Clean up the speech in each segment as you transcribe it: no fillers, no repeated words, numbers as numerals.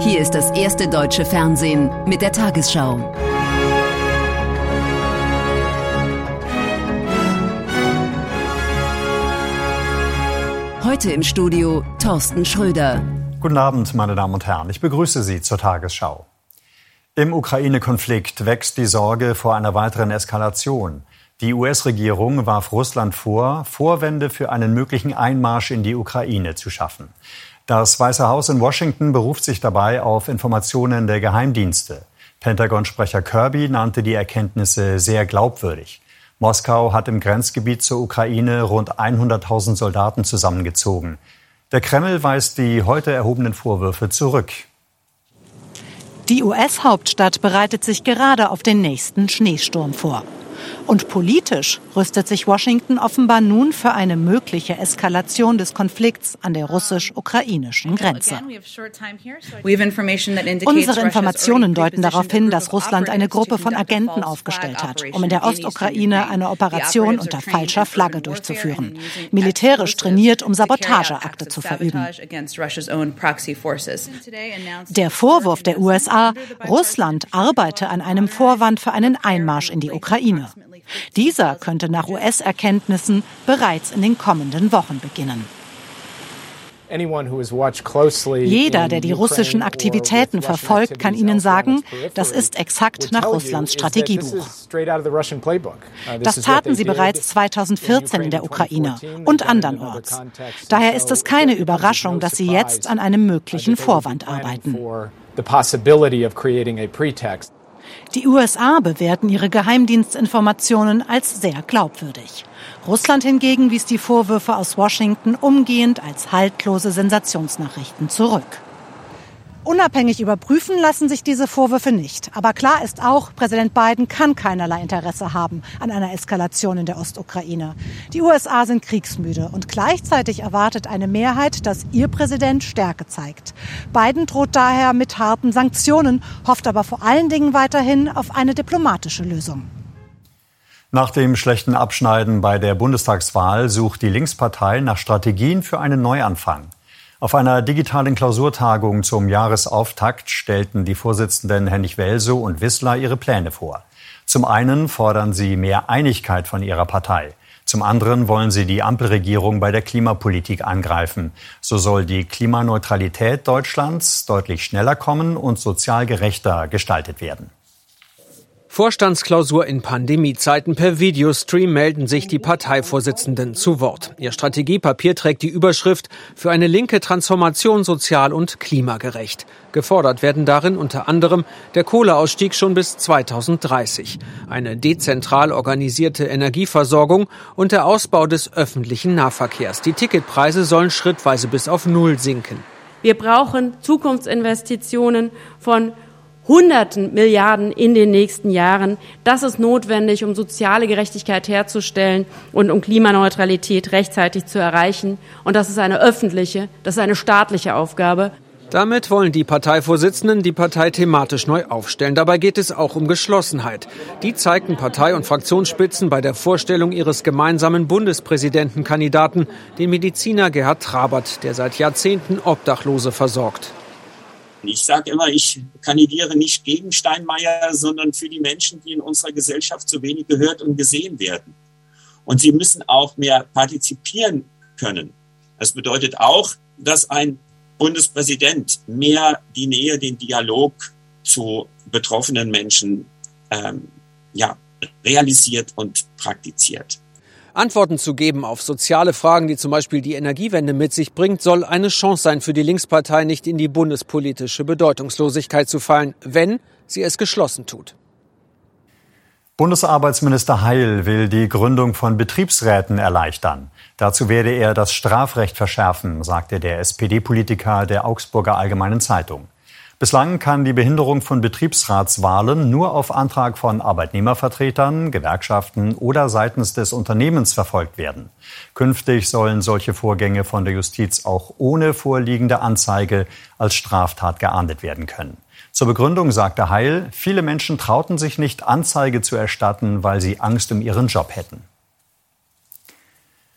Hier ist das erste deutsche Fernsehen mit der Tagesschau. Heute im Studio Thorsten Schröder. Guten Abend, meine Damen und Herren. Ich begrüße Sie zur Tagesschau. Im Ukraine-Konflikt wächst die Sorge vor einer weiteren Eskalation. Die US-Regierung warf Russland vor, Vorwände für einen möglichen Einmarsch in die Ukraine zu schaffen. Das Weiße Haus in Washington beruft sich dabei auf Informationen der Geheimdienste. Pentagon-Sprecher Kirby nannte die Erkenntnisse sehr glaubwürdig. Moskau hat im Grenzgebiet zur Ukraine rund 100.000 Soldaten zusammengezogen. Der Kreml weist die heute erhobenen Vorwürfe zurück. Die US-Hauptstadt bereitet sich gerade auf den nächsten Schneesturm vor. Und politisch rüstet sich Washington offenbar nun für eine mögliche Eskalation des Konflikts an der russisch-ukrainischen Grenze. Unsere Informationen deuten darauf hin, dass Russland eine Gruppe von Agenten aufgestellt hat, um in der Ostukraine eine Operation unter falscher Flagge durchzuführen. Militärisch trainiert, um Sabotageakte zu verüben. Der Vorwurf der USA, Russland arbeite an einem Vorwand für einen Einmarsch in die Ukraine. Dieser könnte nach US-Erkenntnissen bereits in den kommenden Wochen beginnen. Jeder, der die russischen Aktivitäten verfolgt, kann Ihnen sagen, das ist exakt nach Russlands Strategiebuch. Das taten sie bereits 2014 in der Ukraine und andernorts. Daher ist es keine Überraschung, dass sie jetzt an einem möglichen Vorwand arbeiten. Die USA bewerten ihre Geheimdienstinformationen als sehr glaubwürdig. Russland hingegen wies die Vorwürfe aus Washington umgehend als haltlose Sensationsnachrichten zurück. Unabhängig überprüfen lassen sich diese Vorwürfe nicht. Aber klar ist auch, Präsident Biden kann keinerlei Interesse haben an einer Eskalation in der Ostukraine. Die USA sind kriegsmüde und gleichzeitig erwartet eine Mehrheit, dass ihr Präsident Stärke zeigt. Biden droht daher mit harten Sanktionen, hofft aber vor allen Dingen weiterhin auf eine diplomatische Lösung. Nach dem schlechten Abschneiden bei der Bundestagswahl sucht die Linkspartei nach Strategien für einen Neuanfang. Auf einer digitalen Klausurtagung zum Jahresauftakt stellten die Vorsitzenden Hennig Welsow und Wissler ihre Pläne vor. Zum einen fordern sie mehr Einigkeit von ihrer Partei. Zum anderen wollen sie die Ampelregierung bei der Klimapolitik angreifen. So soll die Klimaneutralität Deutschlands deutlich schneller kommen und sozial gerechter gestaltet werden. Vorstandsklausur in Pandemiezeiten. Per Videostream melden sich die Parteivorsitzenden zu Wort. Ihr Strategiepapier trägt die Überschrift für eine linke Transformation sozial und klimagerecht. Gefordert werden darin unter anderem der Kohleausstieg schon bis 2030, eine dezentral organisierte Energieversorgung und der Ausbau des öffentlichen Nahverkehrs. Die Ticketpreise sollen schrittweise bis auf Null sinken. Wir brauchen Zukunftsinvestitionen von Hunderten Milliarden in den nächsten Jahren. Das ist notwendig, um soziale Gerechtigkeit herzustellen und um Klimaneutralität rechtzeitig zu erreichen. Und das ist eine öffentliche, das ist eine staatliche Aufgabe. Damit wollen die Parteivorsitzenden die Partei thematisch neu aufstellen. Dabei geht es auch um Geschlossenheit. Die zeigten Partei- und Fraktionsspitzen bei der Vorstellung ihres gemeinsamen Bundespräsidentenkandidaten, den Mediziner Gerhard Trabert, der seit Jahrzehnten Obdachlose versorgt. Ich sage immer, ich kandidiere nicht gegen Steinmeier, sondern für die Menschen, die in unserer Gesellschaft zu wenig gehört und gesehen werden. Und sie müssen auch mehr partizipieren können. Das bedeutet auch, dass ein Bundespräsident mehr die Nähe, den Dialog zu betroffenen Menschen realisiert und praktiziert. Antworten zu geben auf soziale Fragen, die zum Beispiel die Energiewende mit sich bringt, soll eine Chance sein für die Linkspartei, nicht in die bundespolitische Bedeutungslosigkeit zu fallen, wenn sie es geschlossen tut. Bundesarbeitsminister Heil will die Gründung von Betriebsräten erleichtern. Dazu werde er das Strafrecht verschärfen, sagte der SPD-Politiker der Augsburger Allgemeinen Zeitung. Bislang kann die Behinderung von Betriebsratswahlen nur auf Antrag von Arbeitnehmervertretern, Gewerkschaften oder seitens des Unternehmens verfolgt werden. Künftig sollen solche Vorgänge von der Justiz auch ohne vorliegende Anzeige als Straftat geahndet werden können. Zur Begründung sagte Heil, viele Menschen trauten sich nicht, Anzeige zu erstatten, weil sie Angst um ihren Job hätten.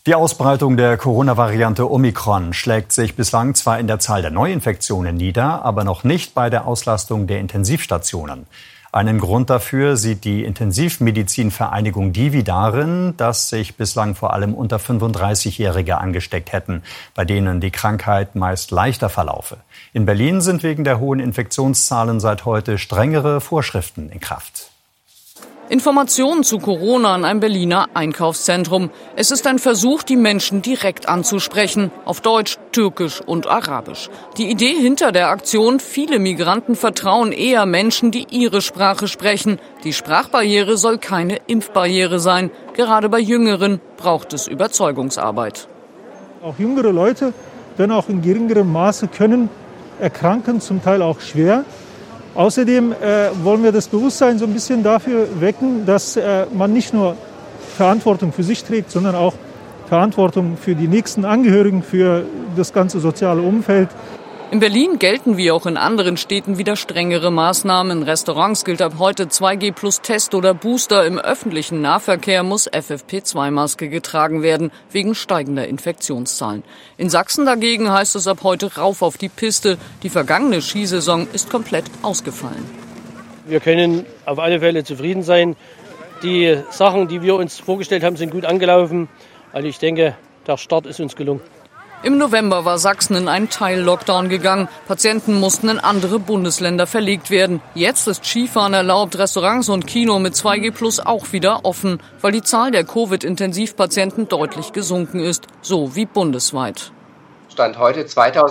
Die Ausbreitung der Corona-Variante Omikron schlägt sich bislang zwar in der Zahl der Neuinfektionen nieder, aber noch nicht bei der Auslastung der Intensivstationen. Einen Grund dafür sieht die Intensivmedizinvereinigung Divi darin, dass sich bislang vor allem unter 35-Jährige angesteckt hätten, bei denen die Krankheit meist leichter verlaufe. In Berlin sind wegen der hohen Infektionszahlen seit heute strengere Vorschriften in Kraft. Informationen zu Corona in einem Berliner Einkaufszentrum. Es ist ein Versuch, die Menschen direkt anzusprechen, auf Deutsch, Türkisch und Arabisch. Die Idee hinter der Aktion: viele Migranten vertrauen eher Menschen, die ihre Sprache sprechen. Die Sprachbarriere soll keine Impfbarriere sein. Gerade bei Jüngeren braucht es Überzeugungsarbeit. Auch jüngere Leute, wenn auch in geringerem Maße, können erkranken, zum Teil auch schwer. Außerdem wollen wir das Bewusstsein so ein bisschen dafür wecken, dass man nicht nur Verantwortung für sich trägt, sondern auch Verantwortung für die nächsten Angehörigen, für das ganze soziale Umfeld. In Berlin gelten wie auch in anderen Städten wieder strengere Maßnahmen. In Restaurants gilt ab heute 2G plus Test oder Booster. Im öffentlichen Nahverkehr muss FFP2-Maske getragen werden, wegen steigender Infektionszahlen. In Sachsen dagegen heißt es ab heute rauf auf die Piste. Die vergangene Skisaison ist komplett ausgefallen. Wir können auf alle Fälle zufrieden sein. Die Sachen, die wir uns vorgestellt haben, sind gut angelaufen. Also ich denke, der Start ist uns gelungen. Im November war Sachsen in einen Teil-Lockdown gegangen. Patienten mussten in andere Bundesländer verlegt werden. Jetzt ist Skifahren erlaubt, Restaurants und Kino mit 2G Plus auch wieder offen, weil die Zahl der Covid-Intensivpatienten deutlich gesunken ist, so wie bundesweit. Stand heute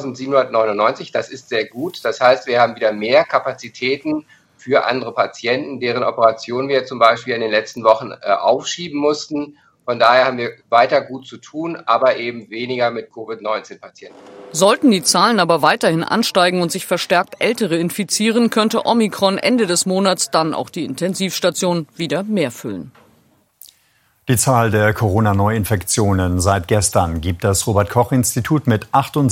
2799, das ist sehr gut. Das heißt, wir haben wieder mehr Kapazitäten für andere Patienten, deren Operationen wir zum Beispiel in den letzten Wochen aufschieben mussten. Von daher haben wir weiter gut zu tun, aber eben weniger mit Covid-19-Patienten. Sollten die Zahlen aber weiterhin ansteigen und sich verstärkt Ältere infizieren, könnte Omikron Ende des Monats dann auch die Intensivstation wieder mehr füllen. Die Zahl der Corona-Neuinfektionen seit gestern gibt das Robert-Koch-Institut mit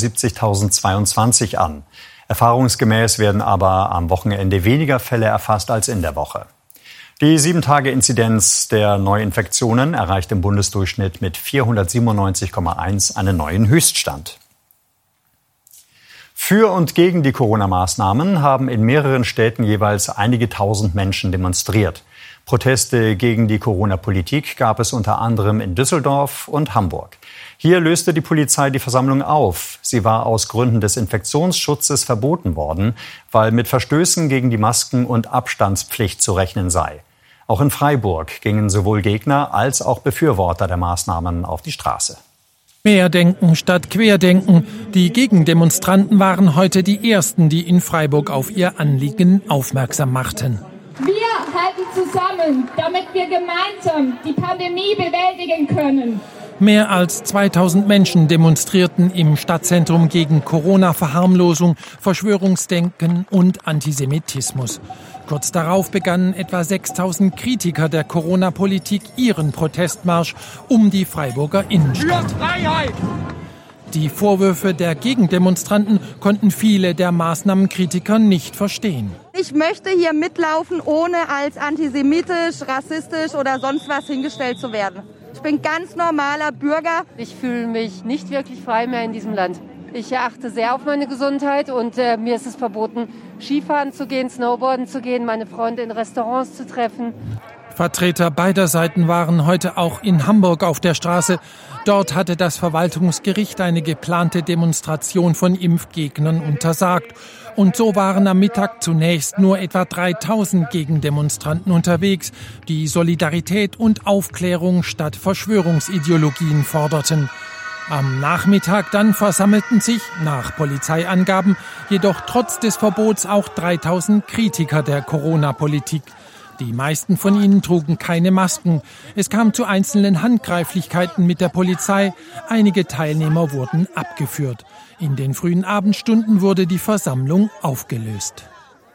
78.022 an. Erfahrungsgemäß werden aber am Wochenende weniger Fälle erfasst als in der Woche. Die 7-Tage-Inzidenz der Neuinfektionen erreicht im Bundesdurchschnitt mit 497,1 einen neuen Höchststand. Für und gegen die Corona-Maßnahmen haben in mehreren Städten jeweils einige tausend Menschen demonstriert. Proteste gegen die Corona-Politik gab es unter anderem in Düsseldorf und Hamburg. Hier löste die Polizei die Versammlung auf. Sie war aus Gründen des Infektionsschutzes verboten worden, weil mit Verstößen gegen die Masken- und Abstandspflicht zu rechnen sei. Auch in Freiburg gingen sowohl Gegner als auch Befürworter der Maßnahmen auf die Straße. Mehr denken statt Querdenken. Die Gegendemonstranten waren heute die ersten, die in Freiburg auf ihr Anliegen aufmerksam machten. Wir halten zusammen, damit wir gemeinsam die Pandemie bewältigen können. Mehr als 2000 Menschen demonstrierten im Stadtzentrum gegen Corona-Verharmlosung, Verschwörungsdenken und Antisemitismus. Kurz darauf begannen etwa 6000 Kritiker der Corona-Politik ihren Protestmarsch um die Freiburger Innenstadt. Für Freiheit! Die Vorwürfe der Gegendemonstranten konnten viele der Maßnahmenkritiker nicht verstehen. Ich möchte hier mitlaufen, ohne als antisemitisch, rassistisch oder sonst was hingestellt zu werden. Ich bin ganz normaler Bürger. Ich fühle mich nicht wirklich frei mehr in diesem Land. Ich achte sehr auf meine Gesundheit und mir ist es verboten, Skifahren zu gehen, Snowboarden zu gehen, meine Freunde in Restaurants zu treffen. Vertreter beider Seiten waren heute auch in Hamburg auf der Straße. Dort hatte das Verwaltungsgericht eine geplante Demonstration von Impfgegnern untersagt. Und so waren am Mittag zunächst nur etwa 3000 Gegendemonstranten unterwegs, die Solidarität und Aufklärung statt Verschwörungsideologien forderten. Am Nachmittag dann versammelten sich, nach Polizeiangaben, jedoch trotz des Verbots auch 3000 Kritiker der Corona-Politik. Die meisten von ihnen trugen keine Masken. Es kam zu einzelnen Handgreiflichkeiten mit der Polizei. Einige Teilnehmer wurden abgeführt. In den frühen Abendstunden wurde die Versammlung aufgelöst.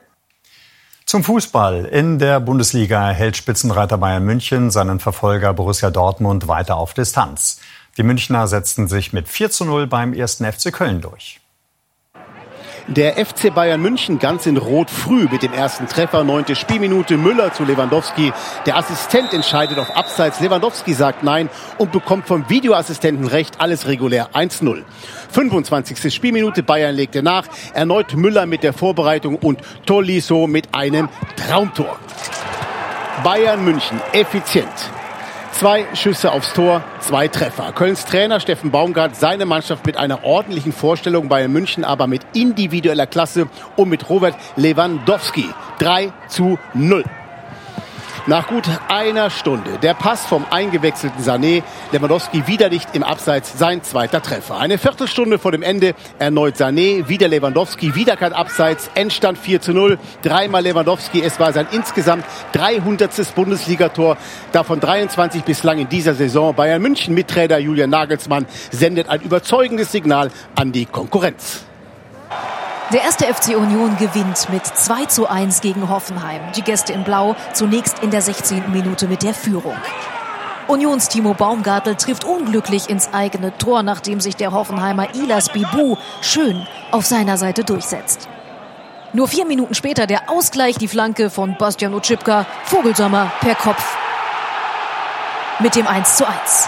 Zum Fußball. In der Bundesliga hält Spitzenreiter Bayern München seinen Verfolger Borussia Dortmund weiter auf Distanz. Die Münchner setzten sich mit 4:0 beim 1. FC Köln durch. Der FC Bayern München ganz in Rot früh mit dem ersten Treffer, 9. Spielminute, Müller zu Lewandowski. Der Assistent entscheidet auf Abseits, Lewandowski sagt nein und bekommt vom Videoassistenten recht, alles regulär, 1-0. 25. Spielminute, Bayern legte nach, erneut Müller mit der Vorbereitung und Tolisso mit einem Traumtor. Bayern München effizient. 2 Schüsse aufs Tor, 2 Treffer. Kölns Trainer Steffen Baumgart, seine Mannschaft mit einer ordentlichen Vorstellung, Bayern München aber mit individueller Klasse und mit Robert Lewandowski. 3-0. Nach gut einer Stunde der Pass vom eingewechselten Sané, Lewandowski wieder nicht im Abseits, sein zweiter Treffer. Eine Viertelstunde vor dem Ende erneut Sané, wieder Lewandowski, wieder kein Abseits, Endstand 4-0, 3-mal Lewandowski, es war sein insgesamt 300. Bundesligator, davon 23 bislang in dieser Saison. Bayern München mit Trainer Julian Nagelsmann sendet ein überzeugendes Signal an die Konkurrenz. Der erste FC Union gewinnt mit 2-1 gegen Hoffenheim. Die Gäste in Blau zunächst in der 16. Minute mit der Führung. Unions Timo Baumgartel trifft unglücklich ins eigene Tor, nachdem sich der Hoffenheimer Ilas Bibu schön auf seiner Seite durchsetzt. Nur 4 Minuten später der Ausgleich, die Flanke von Bastian Oczipka, Vogelsommer per Kopf mit dem 1-1.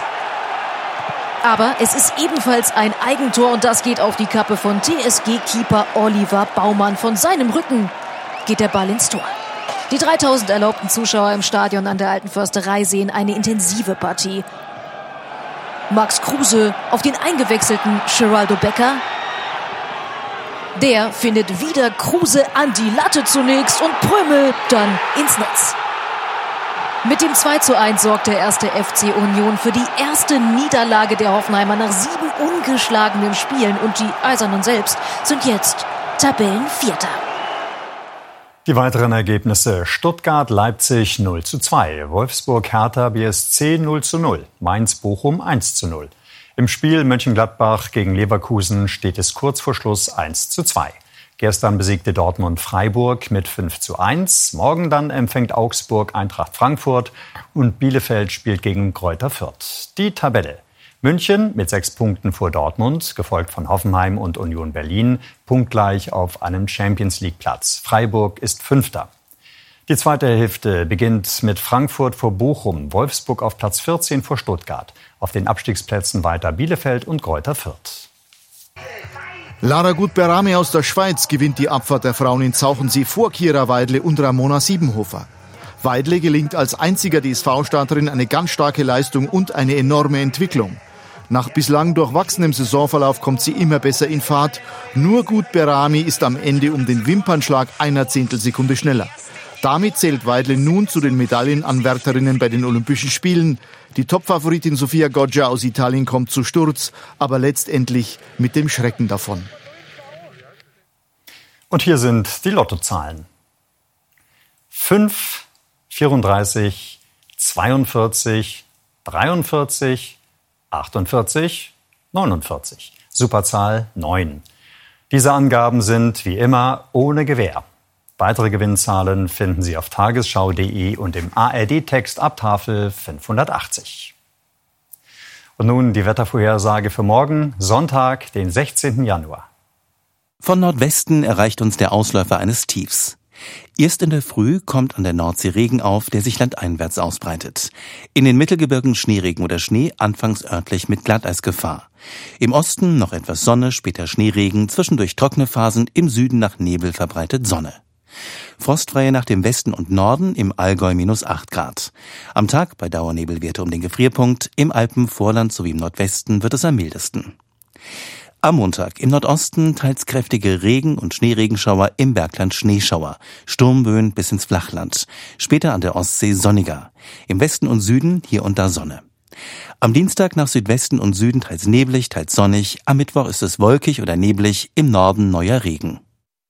Aber es ist ebenfalls ein Eigentor und das geht auf die Kappe von TSG-Keeper Oliver Baumann. Von seinem Rücken geht der Ball ins Tor. Die 3000 erlaubten Zuschauer im Stadion an der Alten Försterei sehen eine intensive Partie. Max Kruse auf den eingewechselten Geraldo Becker. Der findet wieder Kruse an die Latte zunächst und Prömel dann ins Netz. Mit dem 2-1 sorgt der erste FC Union für die erste Niederlage der Hoffenheimer nach 7 ungeschlagenen Spielen. Und die Eisernen selbst sind jetzt Tabellenvierter. Die weiteren Ergebnisse: Stuttgart-Leipzig 0:2, Wolfsburg-Hertha BSC 0:0, Mainz-Bochum 1:0. Im Spiel Mönchengladbach gegen Leverkusen steht es kurz vor Schluss 1:2. Gestern besiegte Dortmund Freiburg mit 5:1. Morgen dann empfängt Augsburg Eintracht Frankfurt und Bielefeld spielt gegen Greuther Fürth. Die Tabelle: München mit 6 Punkten vor Dortmund, gefolgt von Hoffenheim und Union Berlin, punktgleich auf einem Champions-League-Platz. Freiburg ist 5. Die zweite Hälfte beginnt mit Frankfurt vor Bochum, Wolfsburg auf Platz 14 vor Stuttgart. Auf den Abstiegsplätzen weiter Bielefeld und Greuther Fürth. Lara Gut-Berame aus der Schweiz gewinnt die Abfahrt der Frauen in Zauchensee vor Kira Weidle und Ramona Siebenhofer. Weidle gelingt als einziger DSV-Starterin eine ganz starke Leistung und eine enorme Entwicklung. Nach bislang durchwachsenem Saisonverlauf kommt sie immer besser in Fahrt. Nur Gut-Berame ist am Ende um den Wimpernschlag einer Zehntelsekunde schneller. Damit zählt Weidle nun zu den Medaillenanwärterinnen bei den Olympischen Spielen. Die Topfavoritin Sofia Goggia aus Italien kommt zu Sturz, aber letztendlich mit dem Schrecken davon. Und hier sind die Lottozahlen: 5, 34, 42, 43, 48, 49. Superzahl 9. Diese Angaben sind wie immer ohne Gewähr. Weitere Gewinnzahlen finden Sie auf tagesschau.de und im ARD-Text ab Tafel 580. Und nun die Wettervorhersage für morgen, Sonntag, den 16. Januar. Von Nordwesten erreicht uns der Ausläufer eines Tiefs. Erst in der Früh kommt an der Nordsee Regen auf, der sich landeinwärts ausbreitet. In den Mittelgebirgen Schneeregen oder Schnee, anfangs örtlich mit Glatteisgefahr. Im Osten noch etwas Sonne, später Schneeregen, zwischendurch trockene Phasen, im Süden nach Nebel verbreitet Sonne. Frostfreie nach dem Westen und Norden, im Allgäu -8 Grad. Am Tag bei Dauernebelwerte um den Gefrierpunkt, im Alpenvorland sowie im Nordwesten wird es am mildesten. Am Montag im Nordosten teils kräftige Regen- und Schneeregenschauer, im Bergland Schneeschauer, Sturmböen bis ins Flachland. Später an der Ostsee sonniger. Im Westen und Süden hier und da Sonne. Am Dienstag nach Südwesten und Süden teils neblig, teils sonnig. Am Mittwoch ist es wolkig oder neblig, im Norden neuer Regen.